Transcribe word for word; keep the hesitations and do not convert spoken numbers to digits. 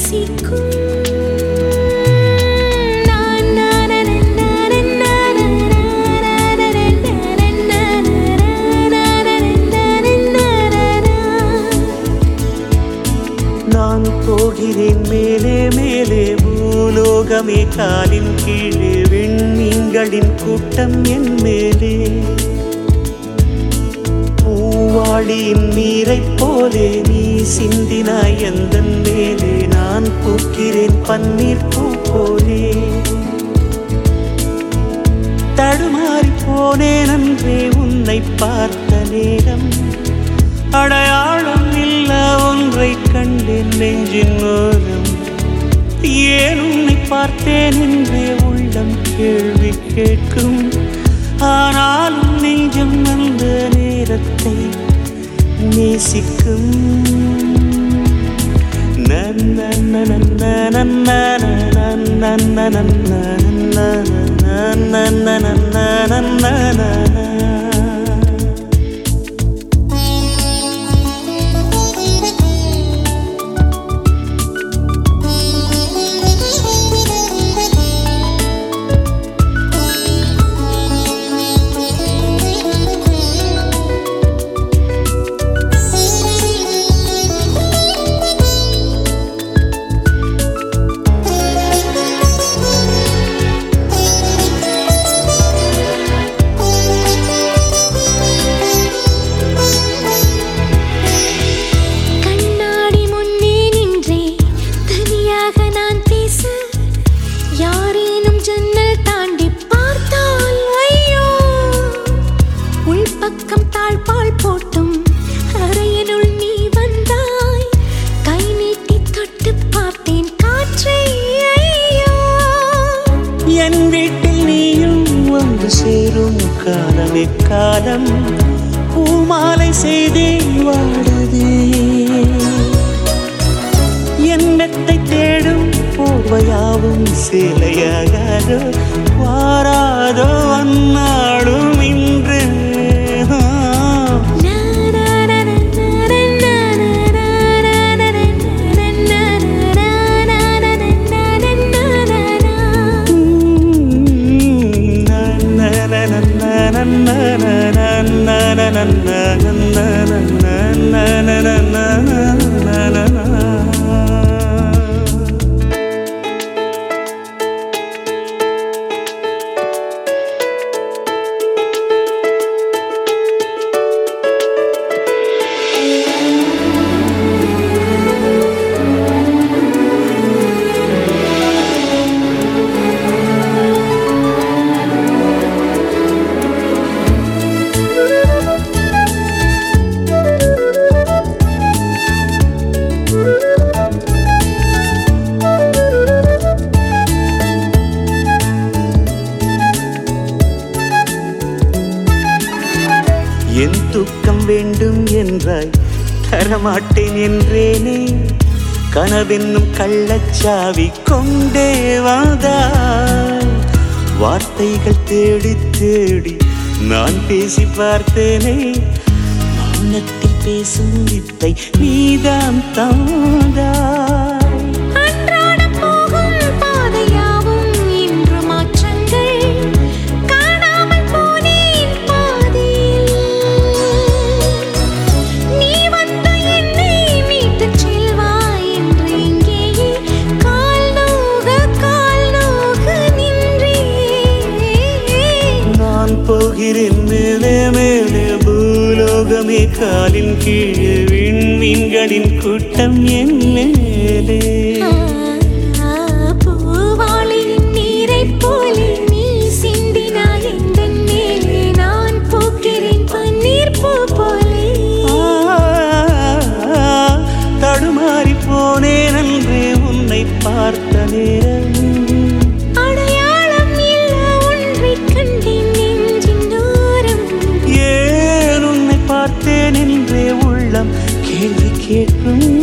நேசிக்கும் நான் போகிறேன் மேலே மேலே பூலோகமே காலின் கீழே விண்மீன்களின் கூட்டம் என் மேலே பூவாளியின் நீரைப் போலே நீ சிந்தினாய் எந்தன் மேலே நான் பூக்கிறேன் பன்னீர் பூ போலே தடுமாறி போனேன் அன்றே உன்னை பார்த்த நேரம் அடையாளம் இல்ல ஒன்றை கண்டேன் நெஞ்சின் ஓரம் ஏன் உன்னை பார்த்தேன் என்றே உள்ளம் கேள்வி கேட்கும் ஆனாலும் நெஞ்சம் அந்த நேரத்தை நேசிக்கும் நன்ன நன்ன நன்ன நன்ன நன்ன நன்ன என் வீட்டில் நீயும் வந்து சேரும் காலமே காலம் பூமாலை செய்தே வாடுதே என் மெத்தை தேடும் போர்வையாவும் சேலையாகாதோ வாராதோ அந்நாடும் இன்று என் தூக்கம் வேண்டும் என்றாய் தரமாட்டேன் என்றேனே கனவென்னும் கள்ளச்சாவி கொண்டே வந்தாய் வார்த்தைகள் தேடி தேடி நான் பேசி பார்த்தேனே மௌனத்தில் பேசும் வித்தை நீதான் தந்தாய் போகிறேன் மேலே மேலே பூலோகமே காலின் கீழே விண்மீன்களின் கூட்டம் என் மேலே பூவாளியின் நீரைப் போலே நீ சிந்தினாய் எந்தன் மேலே நான் பூக்கிறேன் பன்னீர் பூ போலே தடுமாறி போனேன் அன்றே உன்னை பார்த்த நேரம் பார்த்தேன் என்றே உள்ளம் கேள்வி கேட்கும்